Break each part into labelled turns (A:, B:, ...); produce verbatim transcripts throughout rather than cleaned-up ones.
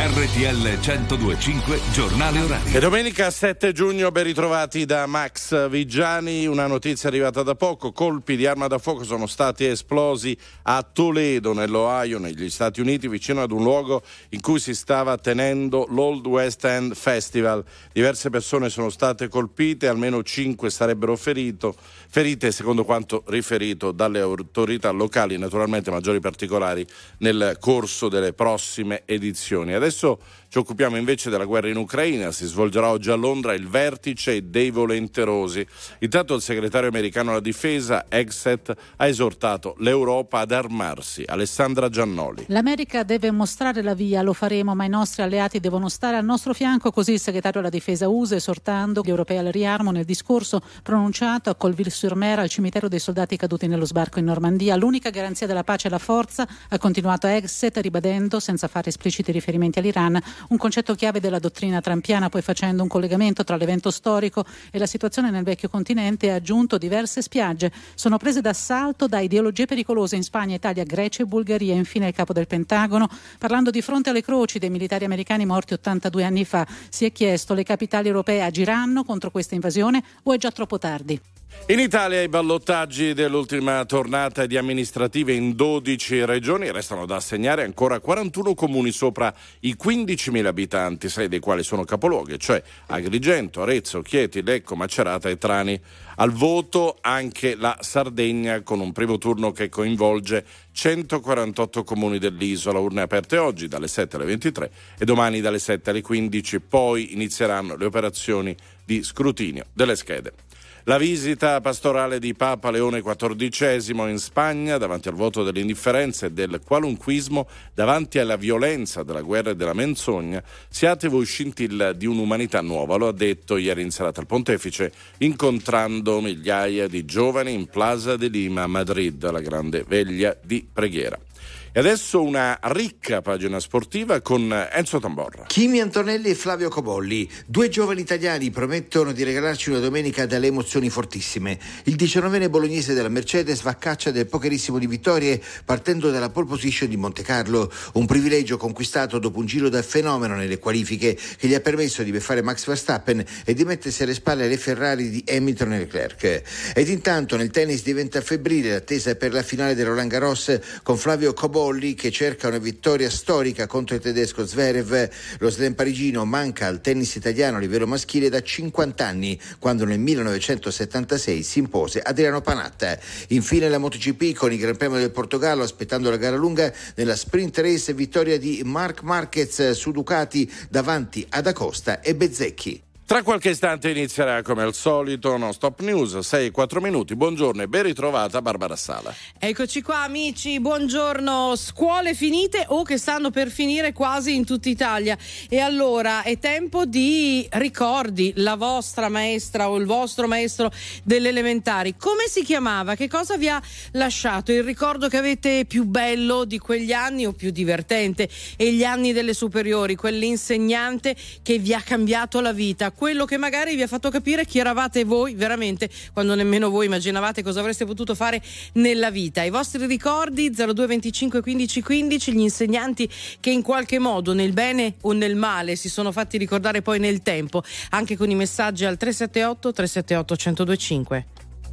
A: R T L centodue e cinque giornale orario.
B: E domenica sette giugno ben ritrovati da Max Vigiani. Una notizia arrivata da poco: colpi di arma da fuoco sono stati esplosi a Toledo, nell'Ohio, negli Stati Uniti, vicino ad un luogo in cui si stava tenendo l'Old West End Festival. Diverse persone sono state colpite, almeno cinque sarebbero ferito, ferite, secondo quanto riferito dalle autorità locali. Naturalmente maggiori particolari nel corso delle prossime edizioni. Adesso ci occupiamo invece della guerra in Ucraina. Si svolgerà oggi a Londra il vertice dei volenterosi. Intanto il segretario americano alla difesa, Hegseth, ha esortato l'Europa ad armarsi. Alessandra Giannoli.
C: L'America deve mostrare la via, lo faremo, ma i nostri alleati devono stare al nostro fianco, così il segretario alla difesa U S A, esortando gli europei al riarmo nel discorso pronunciato a Colville-sur-Mer, al cimitero dei soldati caduti nello sbarco in Normandia. L'unica garanzia della pace è la forza, ha continuato Hegseth, ribadendo, senza fare espliciti riferimenti all'Iran, un concetto chiave della dottrina trampiana, poi facendo un collegamento tra l'evento storico e la situazione nel vecchio continente, ha aggiunto: diverse spiagge sono prese d'assalto da ideologie pericolose in Spagna, Italia, Grecia e Bulgaria. Infine il capo del Pentagono, parlando di fronte alle croci dei militari americani morti ottantadue anni fa, si è chiesto: le capitali europee agiranno contro questa invasione o è già troppo tardi?
B: In Italia i ballottaggi dell'ultima tornata di amministrative in dodici regioni. Restano da assegnare ancora quarantuno comuni sopra i quindicimila abitanti, sei dei quali sono capoluoghi, cioè Agrigento, Arezzo, Chieti, Lecco, Macerata e Trani. Al voto anche la Sardegna, con un primo turno che coinvolge centoquarantotto comuni dell'isola. Urne aperte oggi dalle sette alle ventitré e domani dalle sette alle quindici. Poi inizieranno le operazioni di scrutinio delle schede. La visita pastorale di Papa Leone quattordicesimo in Spagna, davanti al voto dell'indifferenza e del qualunquismo, davanti alla violenza della guerra e della menzogna, si attiva un scintilla di un'umanità nuova. Lo ha detto ieri in serata il pontefice, incontrando migliaia di giovani in Plaza de Lima a Madrid, la grande veglia di preghiera. E adesso una ricca pagina sportiva con Enzo Tamborra.
D: Kimi Antonelli e Flavio Cobolli, due giovani italiani, promettono di regalarci una domenica dalle emozioni fortissime. Il diciannovenne bolognese della Mercedes va a caccia del pokerissimo di vittorie, partendo dalla pole position di Montecarlo, un privilegio conquistato dopo un giro da fenomeno nelle qualifiche che gli ha permesso di beffare Max Verstappen e di mettersi alle spalle le Ferrari di Hamilton e Leclerc. Ed intanto nel tennis diventa febbrile l'attesa per la finale del Roland Garros, con Flavio Cobolli che cerca una vittoria storica contro il tedesco Zverev. Lo slam parigino manca al tennis italiano a livello maschile da cinquanta anni, quando nel millenovecentosettantasei si impose Adriano Panatta. Infine la MotoGP con il Gran Premio del Portogallo, aspettando la gara lunga. Nella sprint race vittoria di Marc Marquez su Ducati davanti ad Acosta e Bezzecchi.
B: Tra qualche istante inizierà come al solito Non Stop News, sei e quattro minuti. Buongiorno e ben ritrovata Barbara Sala.
E: Eccoci qua amici, buongiorno. Scuole finite o che stanno per finire quasi in tutta Italia. E allora è tempo di ricordi. La vostra maestra o il vostro maestro delle elementari, come si chiamava? Che cosa vi ha lasciato? Il ricordo che avete più bello di quegli anni o più divertente? E gli anni delle superiori, quell'insegnante che vi ha cambiato la vita, quello che magari vi ha fatto capire chi eravate voi veramente, quando nemmeno voi immaginavate cosa avreste potuto fare nella vita. I vostri ricordi zero due venticinque quindici quindici, gli insegnanti che in qualche modo nel bene o nel male si sono fatti ricordare poi nel tempo, anche con i messaggi al tre sette otto tre sette otto uno zero due cinque.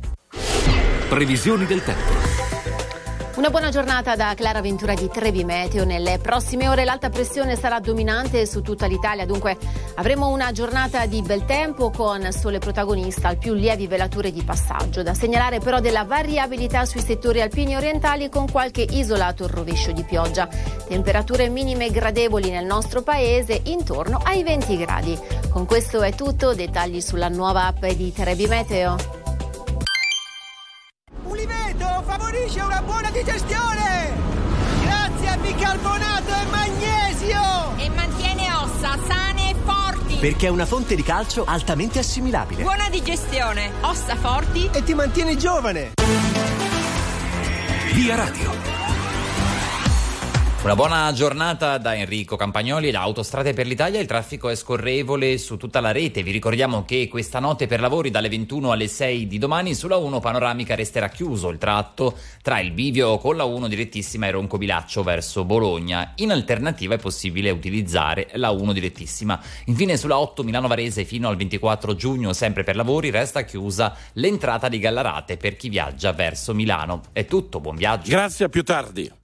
A: Previsioni del tempo.
F: Una buona giornata da Clara Ventura di Trebi Meteo. Nelle prossime ore l'alta pressione sarà dominante su tutta l'Italia, dunque avremo una giornata di bel tempo con sole protagonista, al più lievi velature di passaggio. Da segnalare però della variabilità sui settori alpini orientali, con qualche isolato rovescio di pioggia. Temperature minime gradevoli nel nostro paese, intorno ai venti gradi. Con questo è tutto, dettagli sulla nuova app di Trebi Meteo.
G: Uliveto favorisce una buona digestione grazie a bicarbonato e magnesio
H: e mantiene ossa sane e forti
I: perché è una fonte di calcio altamente assimilabile.
H: Buona digestione, ossa forti
G: e ti mantiene giovane.
A: Via Radio.
J: Una buona giornata da Enrico Campagnoli. Da Autostrade per l'Italia il traffico è scorrevole su tutta la rete. Vi ricordiamo che questa notte per lavori dalle ventuno alle sei di domani sulla uno panoramica resterà chiuso il tratto tra il bivio con la uno direttissima e Roncobilaccio verso Bologna. In alternativa è possibile utilizzare la uno direttissima. Infine sulla otto Milano Varese fino al ventiquattro giugno, sempre per lavori, resta chiusa l'entrata di Gallarate per chi viaggia verso Milano. È tutto, buon viaggio.
B: Grazie, a più tardi.